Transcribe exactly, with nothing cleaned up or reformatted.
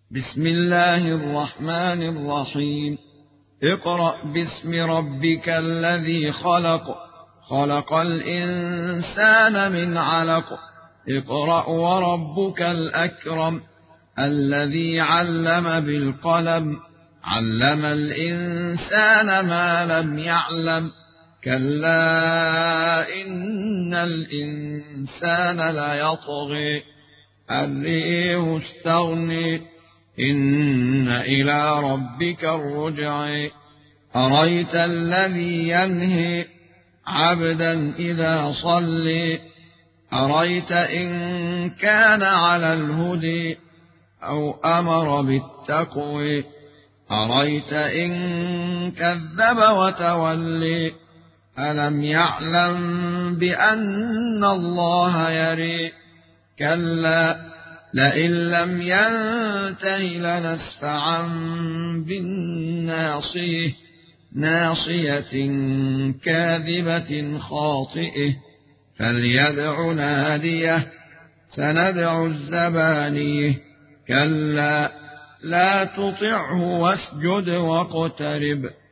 بسم الله الرحمن الرحيم. اقرأ باسم ربك الذي خلق خلق الإنسان من علق اقرأ وربك الأكرم الذي علم بالقلم علم الإنسان ما لم يعلم كلا إن الإنسان ليطغي أن رآه استغنى إن إلى ربك الرجع أرأيت الذي ينهي عبدا إذا صلى أرأيت إن كان على الهدى أو أمر بالتقوى أرأيت إن كذب وتولى ألم يعلم بأن الله يرى كلا لئن لم ينته لنسفعا بالناصية ناصية كاذبة خاطئة فليدع ناديه سندع الزبانية كلا لا تطعه واسجد واقترب